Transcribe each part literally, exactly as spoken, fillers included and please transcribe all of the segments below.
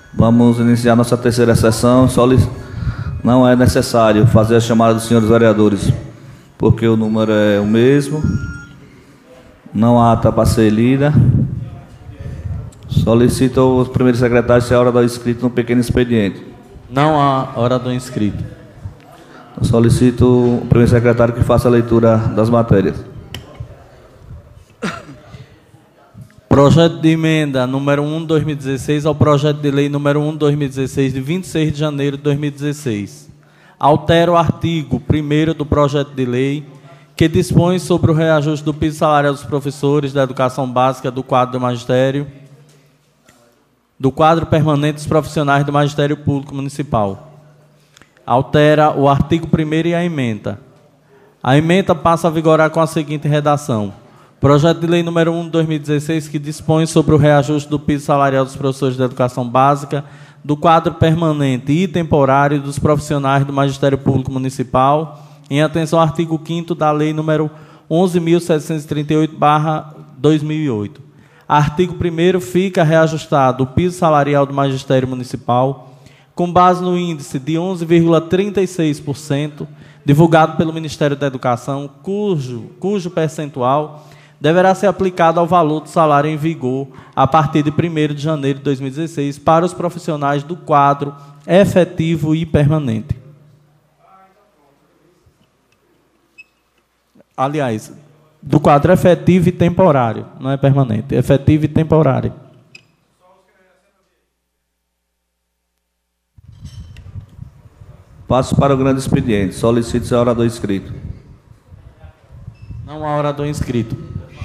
Vamos iniciar nossa terceira sessão. Solic... Não é necessário fazer a chamada dos senhores vereadores, porque o número é o mesmo. Não há ata para ser lida. Solicito os primeiros secretários se a hora do inscrito no pequeno expediente. Não há hora do inscrito. Solicito o primeiro secretário que faça a leitura das matérias. Projeto de emenda número um, dois mil e dezesseis, ao projeto de lei número um, dois mil e dezesseis, de vinte e seis de janeiro de dois mil e dezesseis. Altera o artigo primeiro do projeto de lei, que dispõe sobre o reajuste do piso salarial dos professores da educação básica do quadro do magistério, do quadro permanente dos profissionais do Magistério Público Municipal. Altera o artigo primeiro e a emenda. A emenda passa a vigorar com a seguinte redação. Projeto de lei número um, dois mil e dezesseis, que dispõe sobre o reajuste do piso salarial dos professores da educação básica, do quadro permanente e temporário dos profissionais do Magistério Público Municipal, em atenção ao artigo quinto da lei número onze mil setecentos e trinta e oito barra dois mil e oito. Artigo primeiro, fica reajustado o piso salarial do Magistério Municipal, com base no índice de onze vírgula trinta e seis por cento, divulgado pelo Ministério da Educação, cujo, cujo percentual deverá ser aplicado ao valor do salário em vigor a partir de primeiro de janeiro de dois mil e dezesseis para os profissionais do quadro efetivo e permanente. Aliás, do quadro efetivo e temporário, não é permanente, efetivo e temporário. Passo para o grande expediente. Solicito-se a hora do inscrito. Não há hora do inscrito.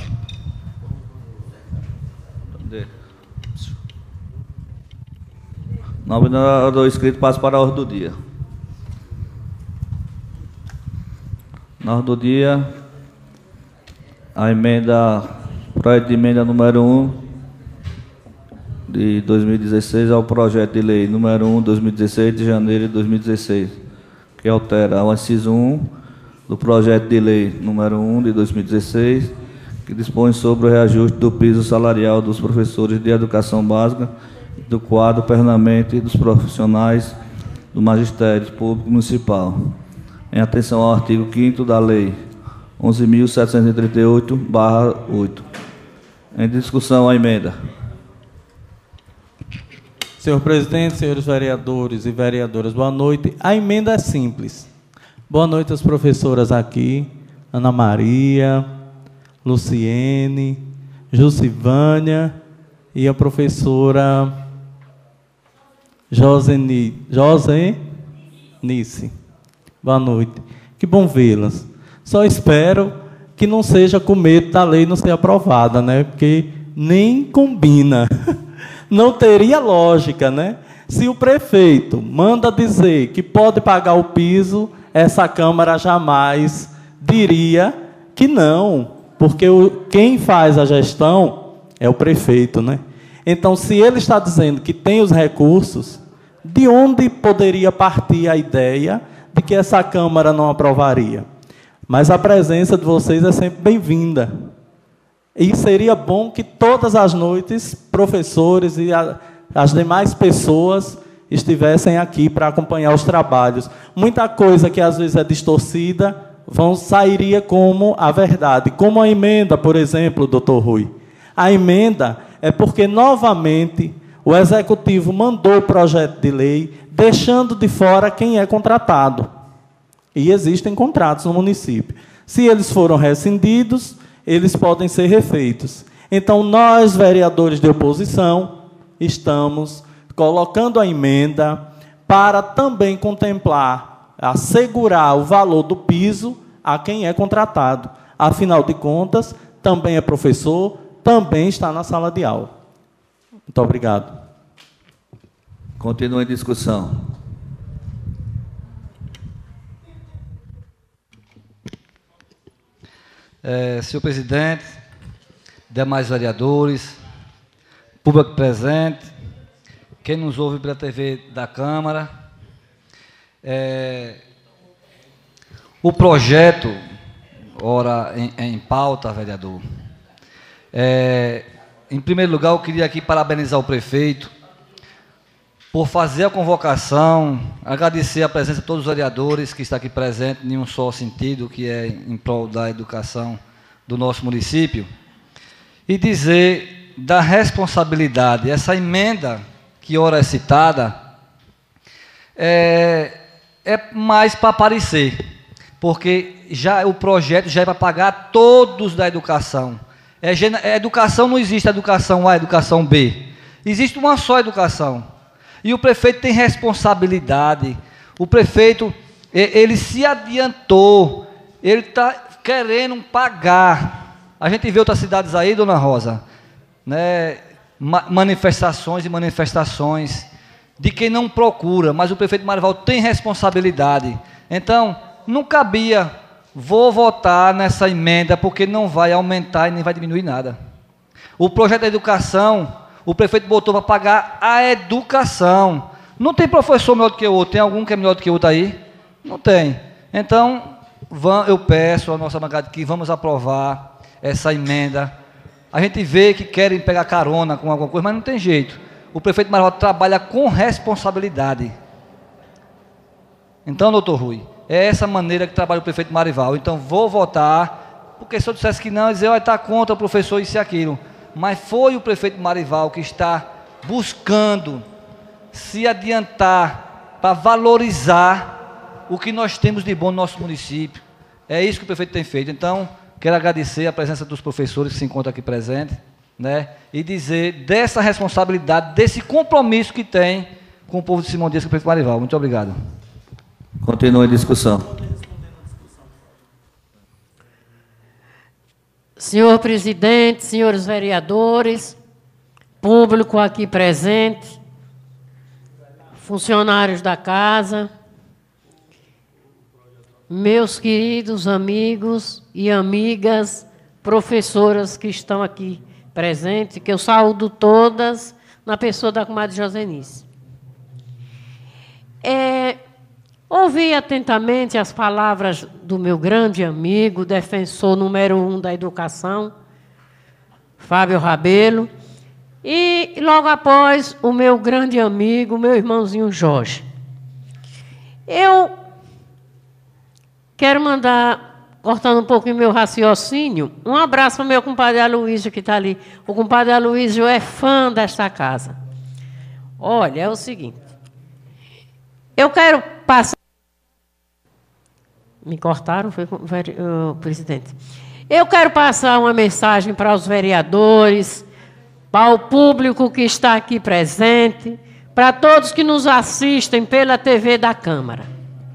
Não havendo hora do inscrito, passo para a ordem do dia. Na ordem do dia, a emenda, projeto de emenda número um de dois mil e dezesseis ao projeto de lei número um de dois mil e dezesseis, de janeiro de dois mil e dezesseis, que altera o inciso um do projeto de lei número um de dois mil e dezesseis, que dispõe sobre o reajuste do piso salarial dos professores de educação básica do quadro permanente dos profissionais do Magistério Público Municipal, em atenção ao artigo quinto da lei onze mil setecentos e trinta e oito barra oito. Em discussão a emenda. Senhor presidente, senhores vereadores e vereadoras, boa noite. A emenda é simples. Boa noite às professoras aqui, Ana Maria, Luciene, Jusivânia e a professora Joseni, Josenice. Boa noite. Que bom vê-las. Só espero que não seja com medo da lei não ser aprovada, né? Porque nem combina. Não teria lógica, né? Se o prefeito manda dizer que pode pagar o piso, essa Câmara jamais diria que não, porque o, quem faz a gestão é o prefeito, né? Então, se ele está dizendo que tem os recursos, de onde poderia partir a ideia de que essa Câmara não aprovaria? Mas a presença de vocês é sempre bem-vinda. E seria bom que todas as noites, professores e a, as demais pessoas estivessem aqui para acompanhar os trabalhos. Muita coisa que às vezes é distorcida, vão, sairia como a verdade. Como a emenda, por exemplo, doutor Rui. A emenda é porque, novamente, o Executivo mandou o projeto de lei, deixando de fora quem é contratado. E existem contratos no município. Se eles foram rescindidos, eles podem ser refeitos. Então, nós, vereadores de oposição, estamos colocando a emenda para também contemplar, assegurar o valor do piso a quem é contratado. Afinal de contas, também é professor, também está na sala de aula. Muito obrigado. Continua em discussão. É, senhor presidente, demais vereadores, público presente, quem nos ouve pela T V da Câmara, é, o projeto, ora em, em pauta, vereador, é, em primeiro lugar, eu queria aqui parabenizar o prefeito por fazer a convocação, agradecer a presença de todos os vereadores que estão aqui presentes, em um só sentido, que é em prol da educação do nosso município, e dizer da responsabilidade. Essa emenda que ora é citada é, é mais para aparecer, porque já, o projeto já é para pagar todos da educação. É, é, educação não existe educação A, educação B. Existe uma só educação. E o prefeito tem responsabilidade. O prefeito, ele se adiantou, ele está querendo pagar. A gente vê outras cidades aí, dona Rosa, né, manifestações e manifestações de quem não procura, mas o prefeito Marivaldo tem responsabilidade. Então, não cabia, vou votar nessa emenda, porque não vai aumentar e nem vai diminuir nada. O projeto da educação, o prefeito botou para pagar a educação. Não tem professor melhor do que o outro. Tem algum que é melhor do que o outro aí? Não tem. Então, eu peço à nossa bancada que vamos aprovar essa emenda. A gente vê que querem pegar carona com alguma coisa, mas não tem jeito. O prefeito Marivaldo trabalha com responsabilidade. Então, doutor Rui, é essa maneira que trabalha o prefeito Marivaldo. Então, vou votar, porque se eu dissesse que não, eu dizer, vai estar contra o professor isso e aquilo. Mas foi o prefeito Marivaldo que está buscando se adiantar para valorizar o que nós temos de bom no nosso município. É isso que o prefeito tem feito. Então, quero agradecer a presença dos professores que se encontram aqui presentes, né, e dizer dessa responsabilidade, desse compromisso que tem com o povo de Simão Dias, com o prefeito Marivaldo. Muito obrigado. Continua a discussão. Senhor presidente, senhores vereadores, público aqui presente, funcionários da casa, meus queridos amigos e amigas, professoras que estão aqui presentes, que eu saúdo todas na pessoa da comadre Josenice. É, ouvi atentamente as palavras do meu grande amigo, defensor número um da educação, Fábio Rabelo, e logo após o meu grande amigo, meu irmãozinho Jorge. Eu quero mandar, cortando um pouquinho meu raciocínio, um abraço para o meu compadre Aloysio, que está ali. O compadre Aloysio é fã desta casa. Olha, é o seguinte, eu quero passar... Me cortaram, foi o presidente. Eu quero passar uma mensagem para os vereadores, para o público que está aqui presente, para todos que nos assistem pela T V da Câmara.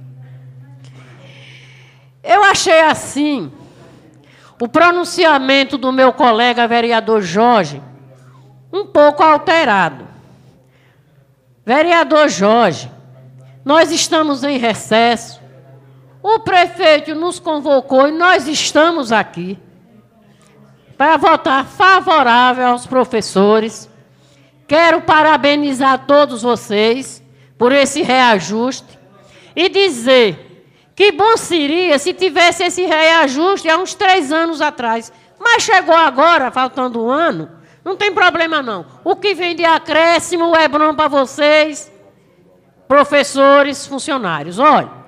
Eu achei assim o pronunciamento do meu colega vereador Jorge um pouco alterado. Vereador Jorge, nós estamos em recesso, o prefeito nos convocou e nós estamos aqui para votar favorável aos professores. Quero parabenizar todos vocês por esse reajuste e dizer que bom seria se tivesse esse reajuste há uns três anos atrás. Mas chegou agora, faltando um ano, não tem problema não. O que vem de acréscimo é bom para vocês, professores, funcionários. Olha,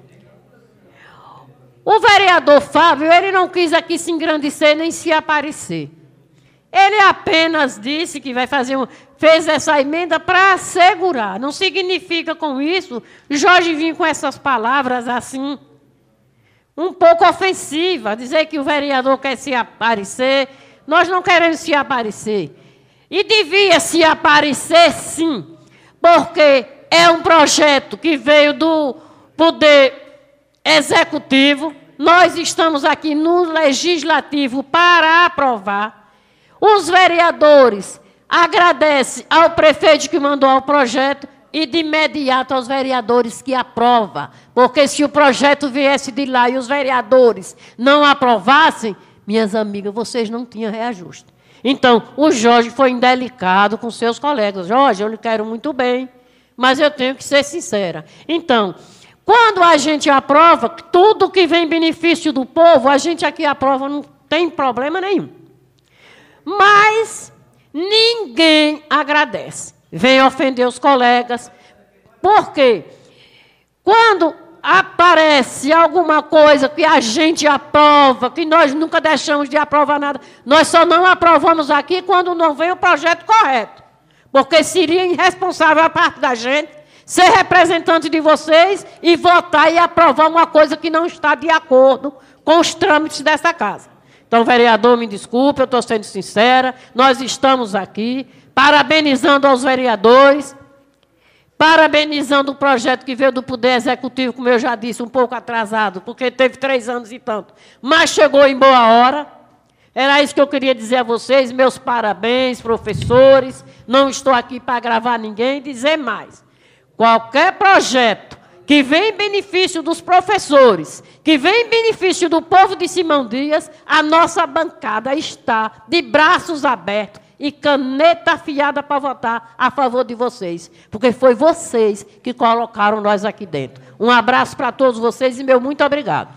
o vereador Fábio, ele não quis aqui se engrandecer nem se aparecer. Ele apenas disse que vai fazer um, fez essa emenda para assegurar. Não significa com isso Jorge vir com essas palavras assim, um pouco ofensivas, dizer que o vereador quer se aparecer. Nós não queremos se aparecer. E devia se aparecer, sim, porque é um projeto que veio do Poder Executivo. Nós estamos aqui no Legislativo para aprovar. Os vereadores agradecem ao prefeito que mandou o projeto e, de imediato, aos vereadores que aprovam. Porque se o projeto viesse de lá e os vereadores não aprovassem, minhas amigas, vocês não tinham reajuste. Então, o Jorge foi indelicado com seus colegas. Jorge, eu lhe quero muito bem, mas eu tenho que ser sincera. Então, quando a gente aprova, tudo que vem em benefício do povo, a gente aqui aprova, não tem problema nenhum. Mas ninguém agradece. vem ofender os colegas. Por quê? Quando aparece alguma coisa que a gente aprova, que nós nunca deixamos de aprovar nada, nós só não aprovamos aqui quando não vem o projeto correto. Porque seria irresponsável a parte da gente ser representante de vocês e votar e aprovar uma coisa que não está de acordo com os trâmites dessa casa. Então, vereador, me desculpe, eu estou sendo sincera, nós estamos aqui parabenizando aos vereadores, parabenizando o projeto que veio do Poder Executivo, como eu já disse, um pouco atrasado, porque teve três anos e tanto, mas chegou em boa hora. Era isso que eu queria dizer a vocês, meus parabéns, professores. Não estou aqui para gravar ninguém e dizer mais. Qualquer projeto que vem em benefício dos professores, que vem em benefício do povo de Simão Dias, a nossa bancada está de braços abertos e caneta afiada para votar a favor de vocês, porque foi vocês que colocaram nós aqui dentro. Um abraço para todos vocês e meu muito obrigado.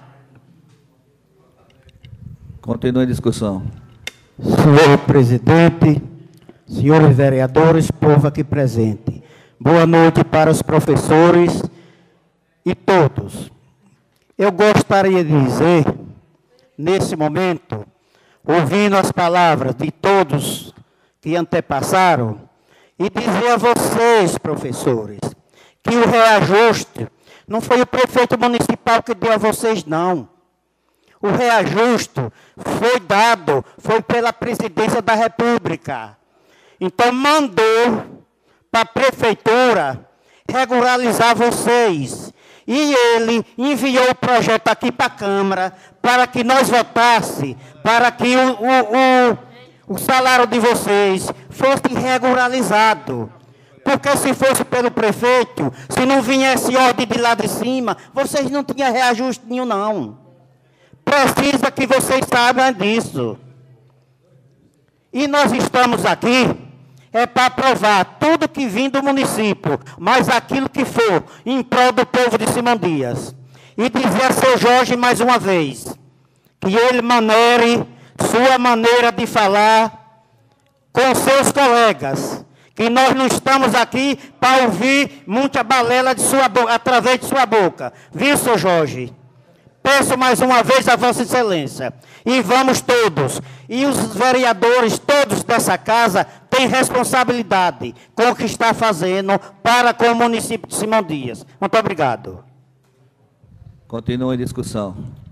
Continua a discussão. Senhor presidente, senhores vereadores, povo aqui presente. Boa noite para os professores e todos. Eu gostaria de dizer, nesse momento, ouvindo as palavras de todos que antepassaram, e dizer a vocês, professores, que o reajuste não foi o prefeito municipal que deu a vocês, não. O reajuste foi dado, foi pela presidência da República. Então, mandou para a prefeitura regularizar vocês. E ele enviou o projeto aqui para a Câmara, para que nós votasse, para que o, o, o, o salário de vocês fosse regularizado. Porque se fosse pelo prefeito, se não viesse ordem de lá de cima, vocês não tinham reajuste nenhum, não. Precisa que vocês saibam disso. E nós estamos aqui é para aprovar tudo que vem do município, mas aquilo que for em prol do povo de Simão Dias. E dizer a seu Jorge mais uma vez, que ele manere sua maneira de falar com seus colegas, que nós não estamos aqui para ouvir muita balela de sua boca, através de sua boca. Viu, seu Jorge? Peço mais uma vez a Vossa Excelência, e vamos todos, e os vereadores todos dessa casa têm responsabilidade com o que está fazendo para com o município de Simão Dias. Muito obrigado. Continua a discussão.